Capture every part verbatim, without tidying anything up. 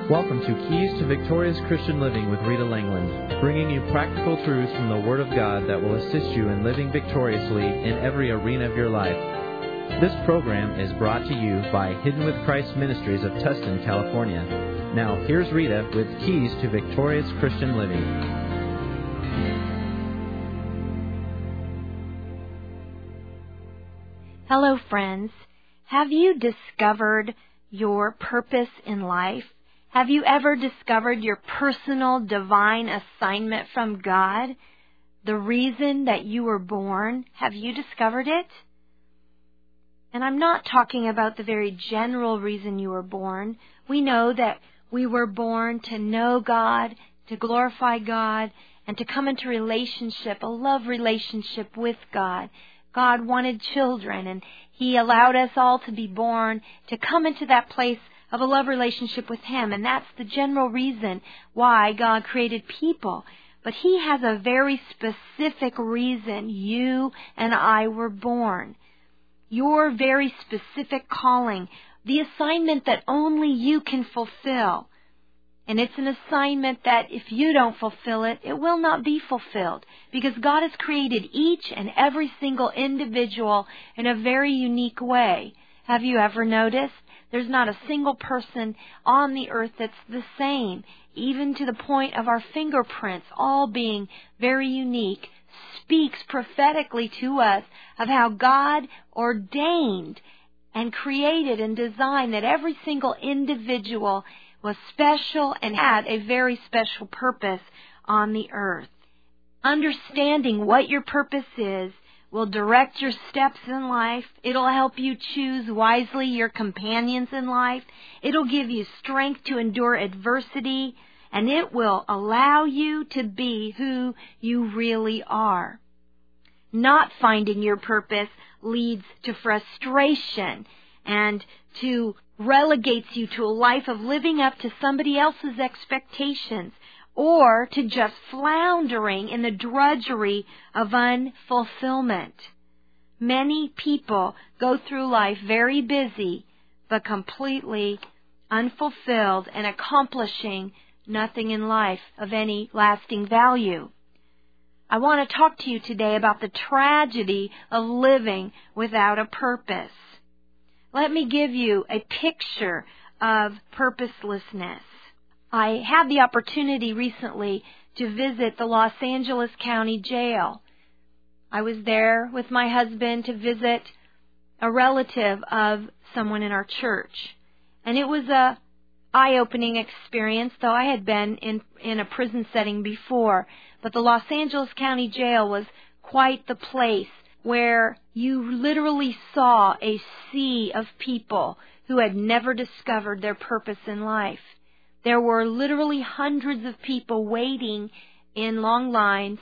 Welcome to Keys to Victorious Christian Living with Rita Langland, bringing you practical truths from the Word of God that will assist you in living victoriously in every arena of your life. This program is brought to you by Hidden with Christ Ministries of Tustin, California. Now, here's Rita with Keys to Victorious Christian Living. Hello, friends. Have you discovered your purpose in life? Have you ever discovered your personal divine assignment from God? The reason that you were born, have you discovered it? And I'm not talking about the very general reason you were born. We know that we were born to know God, to glorify God, and to come into relationship, a love relationship with God. God wanted children, and He allowed us all to be born to come into that place of a love relationship with Him. And that's the general reason why God created people. But He has a very specific reason you and I were born. Your very specific calling, the assignment that only you can fulfill. And it's an assignment that if you don't fulfill it, it will not be fulfilled. Because God has created each and every single individual in a very unique way. Have you ever noticed? There's not a single person on the earth that's the same, even to the point of our fingerprints, all being very unique, speaks prophetically to us of how God ordained and created and designed that every single individual was special and had a very special purpose on the earth. Understanding what your purpose is will direct your steps in life. It'll help you choose wisely your companions in life. It'll give you strength to endure adversity, and it will allow you to be who you really are. Not finding your purpose leads to frustration and to relegates you to a life of living up to somebody else's expectations, or to just floundering in the drudgery of unfulfillment. Many people go through life very busy, but completely unfulfilled and accomplishing nothing in life of any lasting value. I want to talk to you today about the tragedy of living without a purpose. Let me give you a picture of purposelessness. I had the opportunity recently to visit the Los Angeles County Jail. I was there with my husband to visit a relative of someone in our church. And it was a eye-opening experience, though I had been in, in a prison setting before. But the Los Angeles County Jail was quite the place where you literally saw a sea of people who had never discovered their purpose in life. There were literally hundreds of people waiting in long lines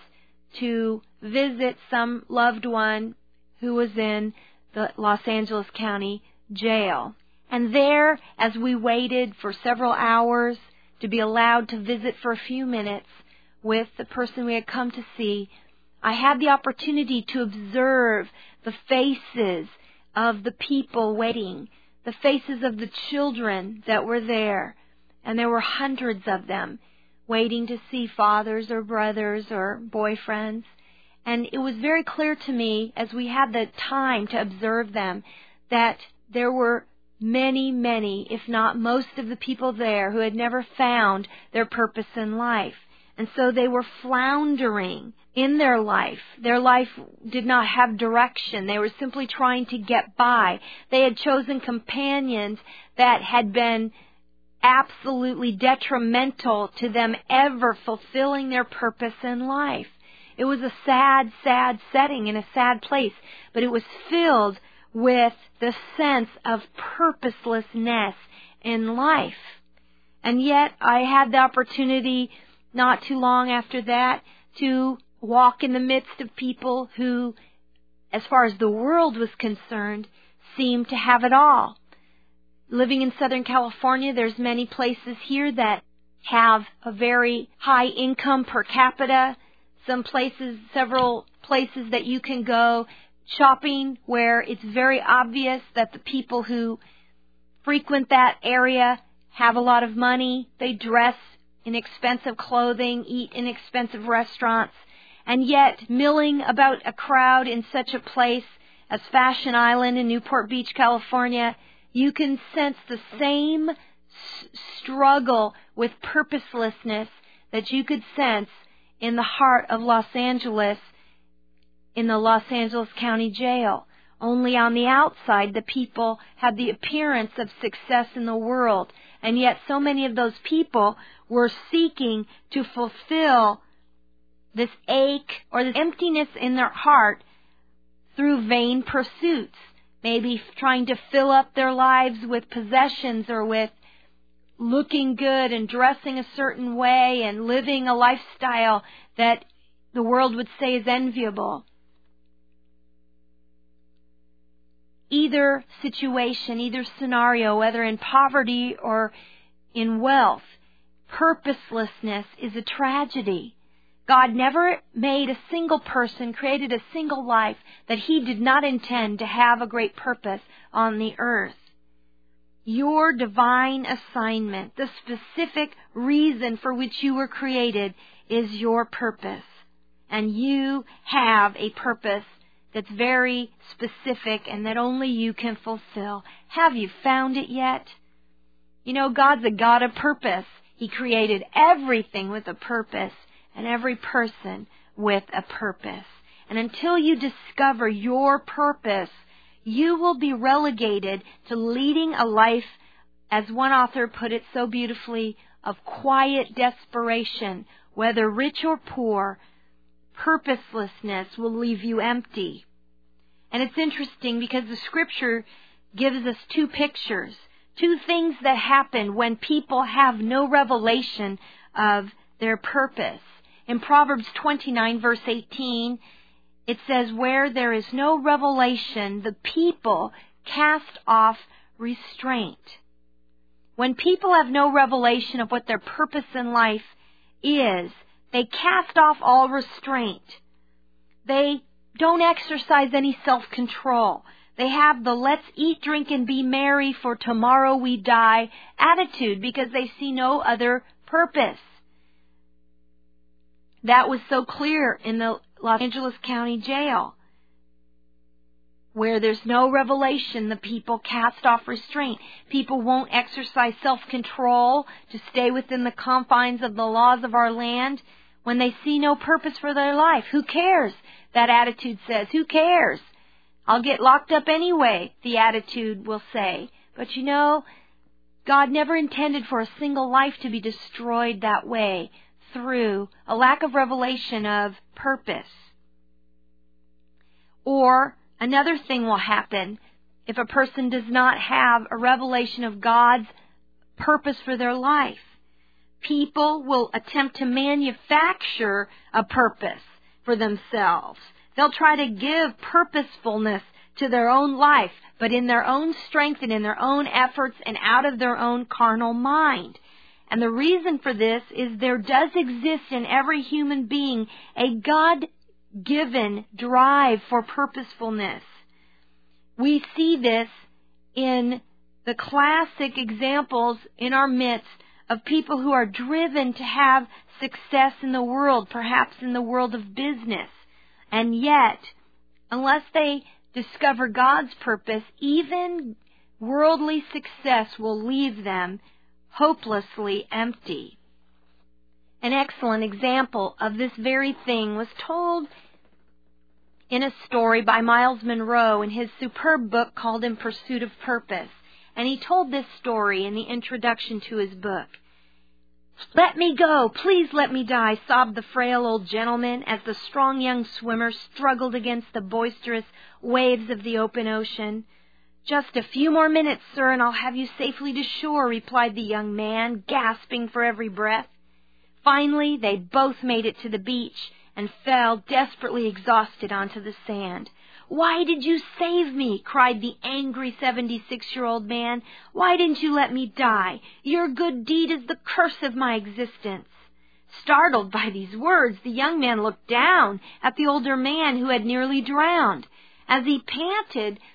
to visit some loved one who was in the Los Angeles County Jail. And there, as we waited for several hours to be allowed to visit for a few minutes with the person we had come to see, I had the opportunity to observe the faces of the people waiting, the faces of the children that were there. And there were hundreds of them waiting to see fathers or brothers or boyfriends. And it was very clear to me as we had the time to observe them that there were many, many, if not most of the people there who had never found their purpose in life. And so they were floundering in their life. Their life did not have direction. They were simply trying to get by. They had chosen companions that had been absolutely detrimental to them ever fulfilling their purpose in life. It was a sad, sad setting in a sad place, but it was filled with the sense of purposelessness in life. And yet I had the opportunity not too long after that to walk in the midst of people who, as far as the world was concerned, seemed to have it all. Living in Southern California, there's many places here that have a very high income per capita. Some places, several places that you can go shopping where it's very obvious that the people who frequent that area have a lot of money, they dress in expensive clothing, eat in expensive restaurants, and yet milling about a crowd in such a place as Fashion Island in Newport Beach, California, you can sense the same s- struggle with purposelessness that you could sense in the heart of Los Angeles, in the Los Angeles County Jail. Only on the outside, the people had the appearance of success in the world, and yet so many of those people were seeking to fulfill this ache or this emptiness in their heart through vain pursuits, maybe trying to fill up their lives with possessions or with looking good and dressing a certain way and living a lifestyle that the world would say is enviable. Either situation, either scenario, whether in poverty or in wealth, purposelessness is a tragedy. God never made a single person, created a single life that He did not intend to have a great purpose on the earth. Your divine assignment, the specific reason for which you were created, is your purpose. And you have a purpose that's very specific and that only you can fulfill. Have you found it yet? You know, God's a God of purpose. He created everything with a purpose and every person with a purpose. And until you discover your purpose, you will be relegated to leading a life, as one author put it so beautifully, of quiet desperation. Whether rich or poor, purposelessness will leave you empty. And it's interesting because the Scripture gives us two pictures, two things that happen when people have no revelation of their purpose. In Proverbs twenty-nine, verse eighteen, it says, where there is no revelation, the people cast off restraint. When people have no revelation of what their purpose in life is, they cast off all restraint. They don't exercise any self-control. They have the let's eat, drink, and be merry, for tomorrow we die attitude because they see no other purpose. That was so clear in the Los Angeles County Jail. Where there's no revelation, the people cast off restraint. People won't exercise self-control to stay within the confines of the laws of our land when they see no purpose for their life. Who cares? That attitude says, who cares? I'll get locked up anyway, the attitude will say. But you know, God never intended for a single life to be destroyed that way, through a lack of revelation of purpose. Or another thing will happen if a person does not have a revelation of God's purpose for their life. People will attempt to manufacture a purpose for themselves. They'll try to give purposefulness to their own life, but in their own strength and in their own efforts and out of their own carnal mind. And the reason for this is there does exist in every human being a God-given drive for purposefulness. We see this in the classic examples in our midst of people who are driven to have success in the world, perhaps in the world of business. And yet, unless they discover God's purpose, even worldly success will leave them hopelessly empty. An excellent example of this very thing was told in a story by Miles Monroe in his superb book called In Pursuit of Purpose. And he told this story in the introduction to his book. "Let me go, please let me die," sobbed the frail old gentleman as the strong young swimmer struggled against the boisterous waves of the open ocean. "Just a few more minutes, sir, and I'll have you safely to shore," replied the young man, gasping for every breath. Finally, they both made it to the beach and fell desperately exhausted onto the sand. "Why did you save me?" cried the angry seventy-six-year-old man. "Why didn't you let me die? Your good deed is the curse of my existence." Startled by these words, the young man looked down at the older man who had nearly drowned. As he panted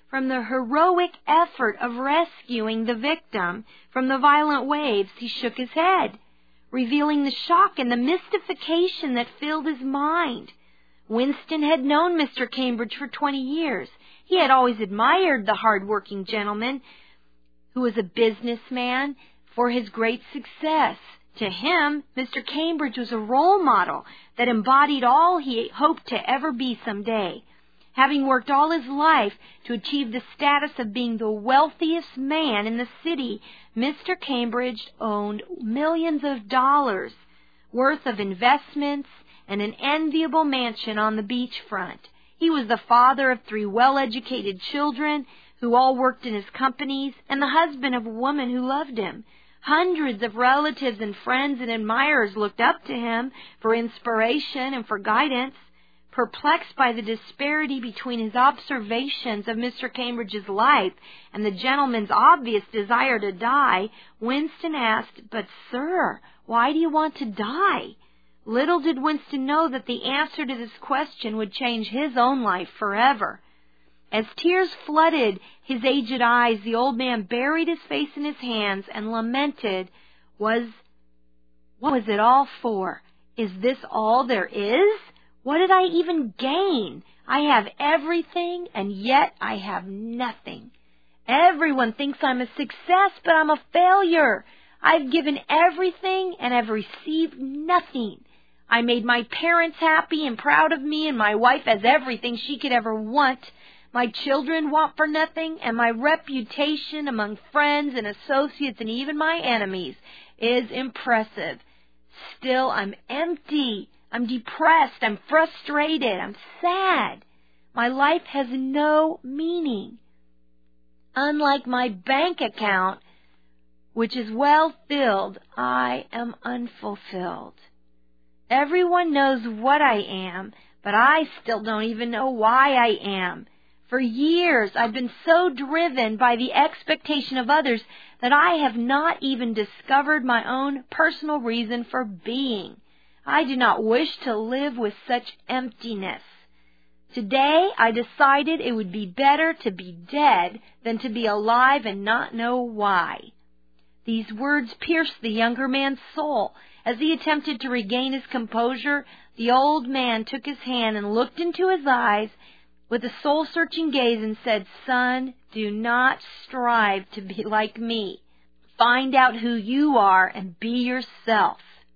from the heroic effort of rescuing the victim from the violent waves, he shook his head, revealing the shock and the mystification that filled his mind. Winston had known Mister Cambridge for twenty years. He had always admired the hard-working gentleman who was a businessman for his great success. To him, Mister Cambridge was a role model that embodied all he hoped to ever be someday. Having worked all his life to achieve the status of being the wealthiest man in the city, Mister Cambridge owned millions of dollars worth of investments and an enviable mansion on the beachfront. He was the father of three well-educated children who all worked in his companies, and the husband of a woman who loved him. Hundreds of relatives and friends and admirers looked up to him for inspiration and for guidance. Perplexed by the disparity between his observations of Mister Cambridge's life and the gentleman's obvious desire to die, Winston asked, "But, sir, why do you want to die?" Little did Winston know that the answer to this question would change his own life forever. As tears flooded his aged eyes, the old man buried his face in his hands and lamented, Was, what was it all for? Is this all there is? What did I even gain? I have everything, and yet I have nothing. Everyone thinks I'm a success, but I'm a failure. I've given everything, and have received nothing. I made my parents happy and proud of me, and my wife has everything she could ever want. My children want for nothing, and my reputation among friends and associates and even my enemies is impressive. Still, I'm empty. I'm depressed. I'm frustrated. I'm sad. My life has no meaning. Unlike my bank account, which is well filled, I am unfulfilled. Everyone knows what I am, but I still don't even know why I am. For years, I've been so driven by the expectation of others that I have not even discovered my own personal reason for being. I do not wish to live with such emptiness. Today, I decided it would be better to be dead than to be alive and not know why. These words pierced the younger man's soul. As he attempted to regain his composure, the old man took his hand and looked into his eyes with a soul-searching gaze and said, "Son, do not strive to be like me. Find out who you are and be yourself."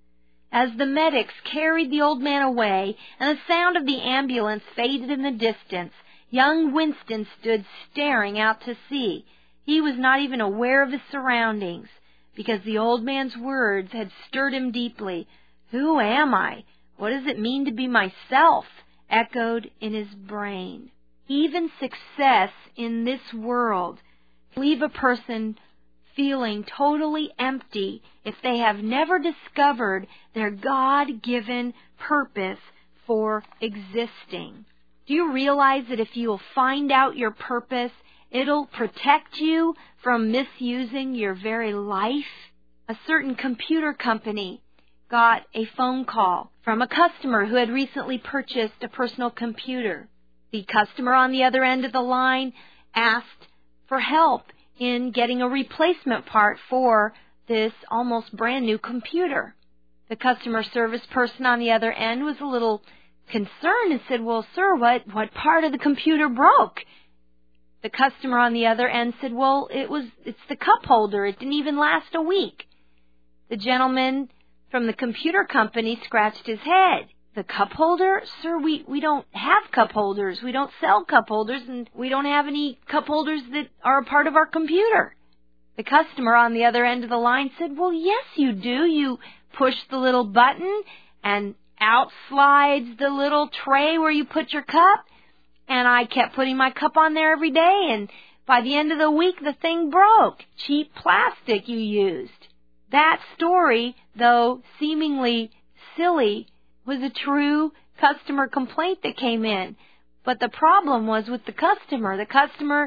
As the medics carried the old man away and the sound of the ambulance faded in the distance, young Winston stood staring out to sea. He was not even aware of his surroundings, because the old man's words had stirred him deeply. "Who am I? What does it mean to be myself?" echoed in his brain. Even success in this world leave a person feeling totally empty if they have never discovered their God-given purpose for existing. Do you realize that if you will find out your purpose, it'll protect you from misusing your very life? A certain computer company got a phone call from a customer who had recently purchased a personal computer. The customer on the other end of the line asked for help in getting a replacement part for this almost brand new computer. The customer service person on the other end was a little concerned and said, "Well, sir, what, what part of the computer broke?" The customer on the other end said, "Well, it was, it's the cup holder. It didn't even last a week." The gentleman from the computer company scratched his head. "The cup holder? Sir, we, we don't have cup holders. We don't sell cup holders, and we don't have any cup holders that are a part of our computer." The customer on the other end of the line said, "Well, yes, you do. You push the little button, and out slides the little tray where you put your cup. And I kept putting my cup on there every day, and by the end of the week, the thing broke. Cheap plastic you used." That story, though seemingly silly, was a true customer complaint that came in. But the problem was with the customer. The customer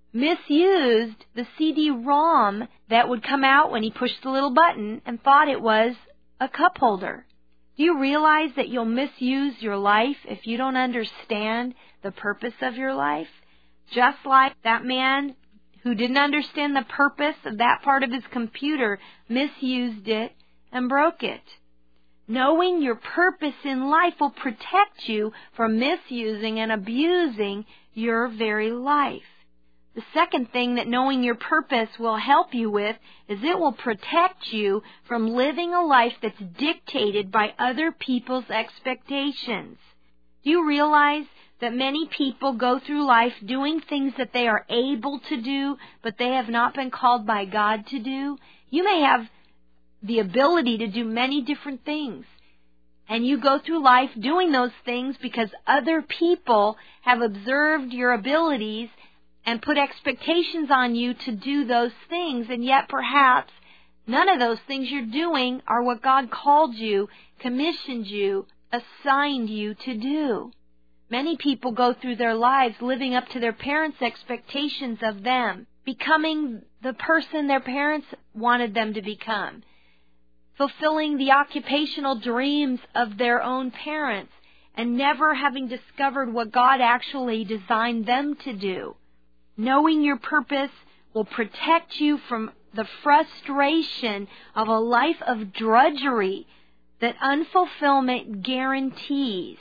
misused the C D ROM that would come out when he pushed the little button and thought it was a cup holder. Do you realize that you'll misuse your life if you don't understand the purpose of your life? just like that man who didn't understand the purpose of that part of his computer misused it and broke it. Knowing your purpose in life will protect you from misusing and abusing your very life. The second thing that knowing your purpose will help you with is it will protect you from living a life that's dictated by other people's expectations. Do you realize that many people go through life doing things that they are able to do, but they have not been called by God to do? You may have the ability to do many different things, and you go through life doing those things because other people have observed your abilities and put expectations on you to do those things, and yet perhaps none of those things you're doing are what God called you, commissioned you, assigned you to do. Many people go through their lives living up to their parents' expectations of them, becoming the person their parents wanted them to become, fulfilling the occupational dreams of their own parents, and never having discovered what God actually designed them to do. Knowing your purpose will protect you from the frustration of a life of drudgery that unfulfillment guarantees.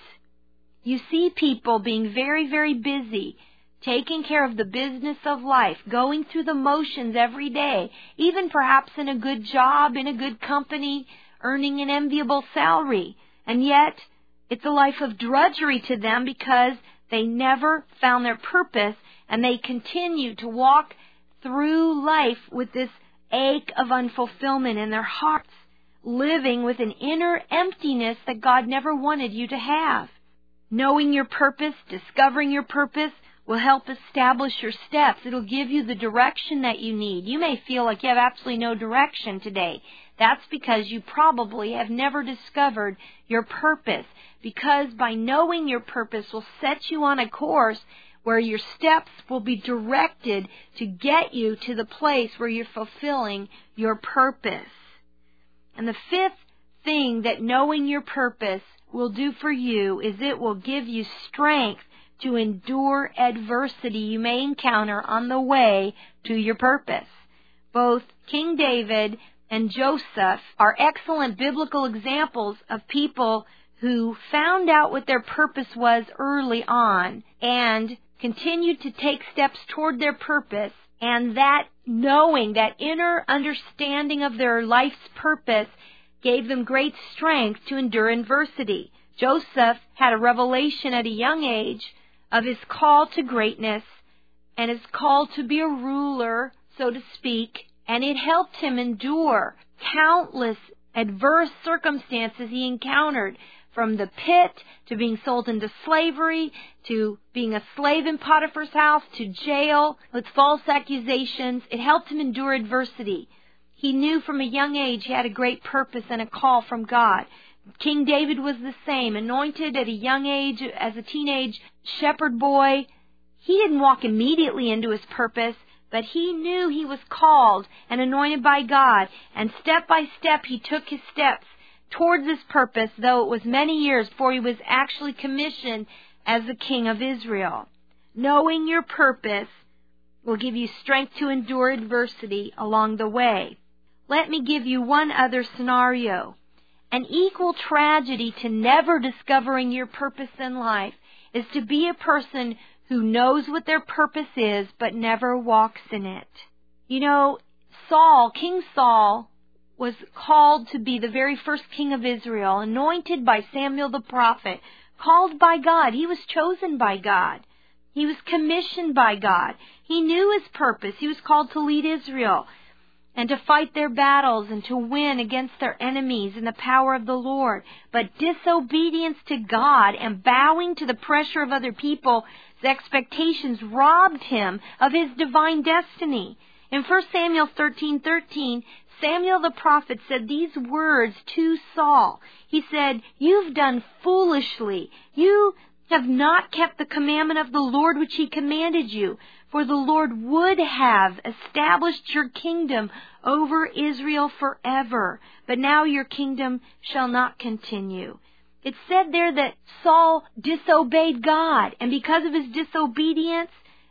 You see people being very, very busy, taking care of the business of life, going through the motions every day, even perhaps in a good job, in a good company, earning an enviable salary. And yet, it's a life of drudgery to them because they never found their purpose, and they continue to walk through life with this ache of unfulfillment in their hearts, living with an inner emptiness that God never wanted you to have. Knowing your purpose, discovering your purpose, will help establish your steps. It'll give you the direction that you need. You may feel like you have absolutely no direction today. That's because you probably have never discovered your purpose. Because by knowing your purpose will set you on a course where your steps will be directed to get you to the place where you're fulfilling your purpose. And the fifth thing that knowing your purpose will do for you is it will give you strength to endure adversity you may encounter on the way to your purpose. Both King David and Joseph are excellent biblical examples of people who found out what their purpose was early on and continued to take steps toward their purpose, and that knowing, that inner understanding of their life's purpose gave them great strength to endure adversity. Joseph had a revelation at a young age of his call to greatness and his call to be a ruler, so to speak, and it helped him endure countless adverse circumstances he encountered, from the pit to being sold into slavery to being a slave in Potiphar's house to jail with false accusations. It helped him endure adversity. He knew from a young age he had a great purpose and a call from God. King David was the same, anointed at a young age as a teenage shepherd boy. He didn't walk immediately into his purpose, but he knew he was called and anointed by God, and step by step he took his steps towards this purpose, though it was many years before he was actually commissioned as the king of Israel. Knowing your purpose will give you strength to endure adversity along the way. Let me give you one other scenario. An equal tragedy to never discovering your purpose in life is to be a person who knows what their purpose is but never walks in it. You know, Saul, King Saul, was called to be the very first king of Israel, anointed by Samuel the prophet, called by God. He was chosen by God. He was commissioned by God. He knew his purpose. He was called to lead Israel and to fight their battles and to win against their enemies in the power of the Lord. But disobedience to God and bowing to the pressure of other people's expectations robbed him of his divine destiny. In First Samuel thirteen thirteen, Samuel the prophet said these words to Saul. He said, "You've done foolishly. You have not kept the commandment of the Lord which he commanded you. For the Lord would have established your kingdom over Israel forever. But now your kingdom shall not continue." It said there that Saul disobeyed God. And because of his disobedience,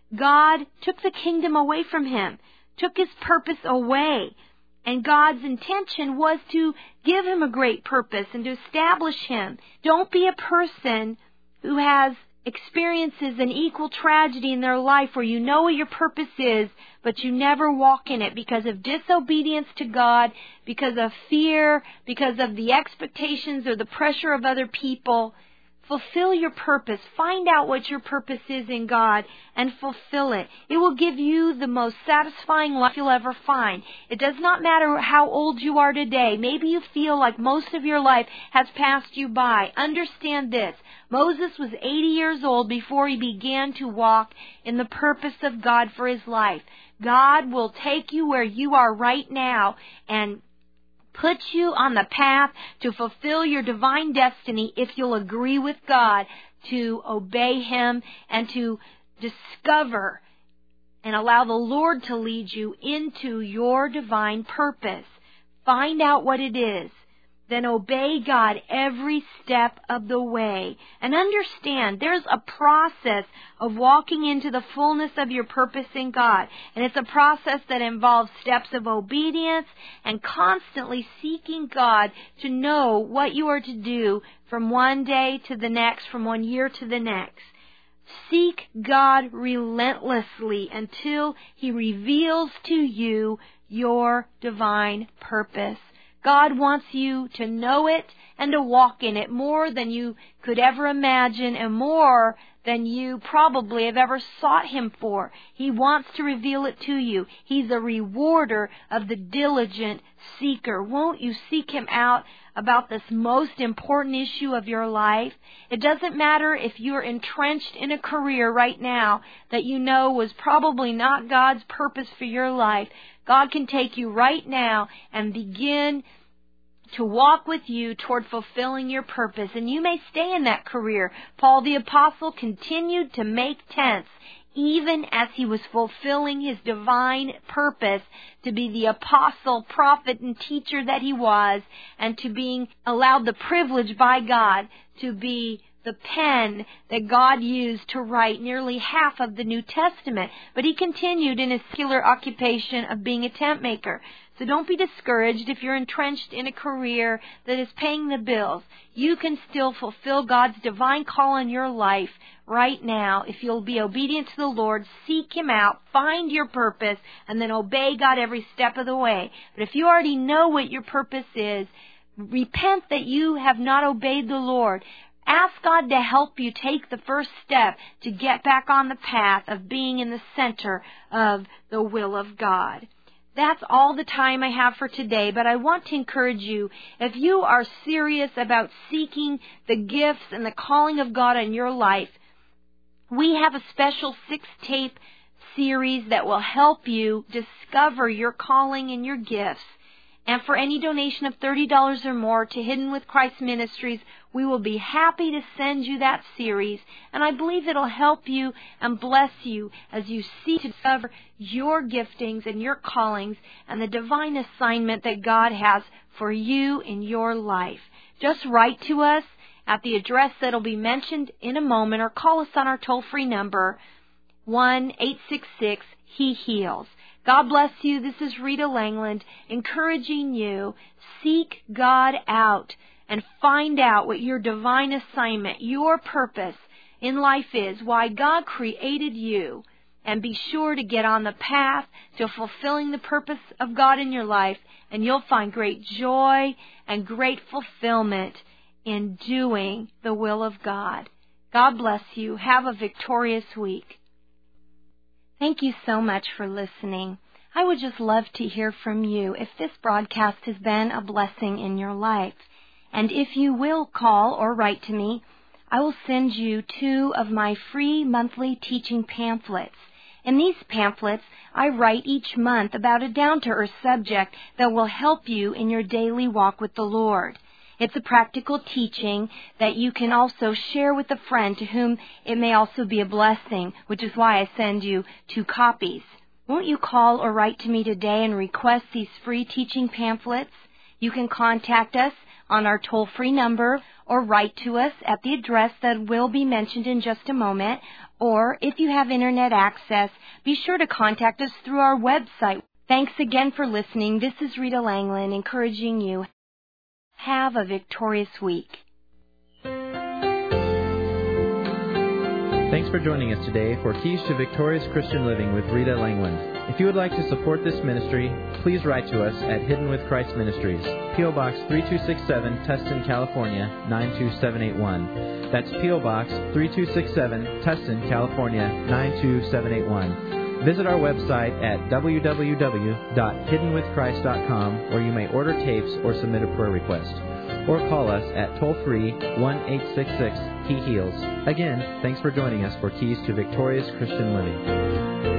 God took the kingdom away from him, took his purpose away. And God's intention was to give him a great purpose and to establish him. Don't be a person who has experiences an equal tragedy in their life where you know what your purpose is, but you never walk in it because of disobedience to God, because of fear, because of the expectations or the pressure of other people. Fulfill your purpose. Find out what your purpose is in God and fulfill it. It will give you the most satisfying life you'll ever find. It does not matter how old you are today. Maybe you feel like most of your life has passed you by. Understand this. Moses was eighty years old before he began to walk in the purpose of God for his life. God will take you where you are right now and put you on the path to fulfill your divine destiny if you'll agree with God to obey him and to discover and allow the Lord to lead you into your divine purpose. Find out what it is. Then obey God every step of the way. And understand there's a process of walking into the fullness of your purpose in God. And it's a process that involves steps of obedience and constantly seeking God to know what you are to do from one day to the next, from one year to the next. Seek God relentlessly until he reveals to you your divine purpose. God wants you to know it and to walk in it more than you could ever imagine and more than you probably have ever sought him for. He wants to reveal it to you. He's a rewarder of the diligent seeker. Won't you seek him out about this most important issue of your life? It doesn't matter if you're entrenched in a career right now that you know was probably not God's purpose for your life. God can take you right now and begin to walk with you toward fulfilling your purpose. And you may stay in that career. Paul the Apostle continued to make tents even as he was fulfilling his divine purpose to be the apostle, prophet, and teacher that he was, and to being allowed the privilege by God to be the pen that God used to write nearly half of the New Testament. But he continued in his secular occupation of being a tent maker. So don't be discouraged if you're entrenched in a career that is paying the bills. You can still fulfill God's divine call on your life right now if you'll be obedient to the Lord, seek him out, find your purpose, and then obey God every step of the way. But if you already know what your purpose is, repent that you have not obeyed the Lord. Ask God to help you take the first step to get back on the path of being in the center of the will of God. That's all the time I have for today, but I want to encourage you, if you are serious about seeking the gifts and the calling of God in your life, we have a special six-tape series that will help you discover your calling and your gifts. And for any donation of thirty dollars or more to Hidden with Christ Ministries, we will be happy to send you that series. And I believe it'll help you and bless you as you seek to discover your giftings and your callings and the divine assignment that God has for you in your life. Just write to us at the address that will be mentioned in a moment, or call us on our toll-free number, one eight six six, He Heals. God bless you. This is Rita Langland encouraging you. Seek God out and find out what your divine assignment, your purpose in life is, why God created you. And be sure to get on the path to fulfilling the purpose of God in your life, and you'll find great joy and great fulfillment in doing the will of God. God bless you. Have a victorious week. Thank you so much for listening. I would just love to hear from you if this broadcast has been a blessing in your life. And if you will call or write to me, I will send you two of my free monthly teaching pamphlets. In these pamphlets, I write each month about a down-to-earth subject that will help you in your daily walk with the Lord. It's a practical teaching that you can also share with a friend to whom it may also be a blessing, which is why I send you two copies. Won't you call or write to me today and request these free teaching pamphlets? You can contact us on our toll-free number, or write to us at the address that will be mentioned in just a moment. Or if you have internet access, be sure to contact us through our website. Thanks again for listening. This is Rita Langland encouraging you. Have a victorious week. Thanks for joining us today for Keys to Victorious Christian Living with Rita Langland. If you would like to support this ministry, please write to us at Hidden with Christ Ministries, P O Box three two six seven, Tustin, California, nine two seven eight one. That's P O Box three two six seven, Tustin, California, nine two seven eight one. Visit our website at w w w dot hidden with christ dot com, where you may order tapes or submit a prayer request. Or call us at toll-free one eight six six He Heals. Again, thanks for joining us for Keys to Victorious Christian Living.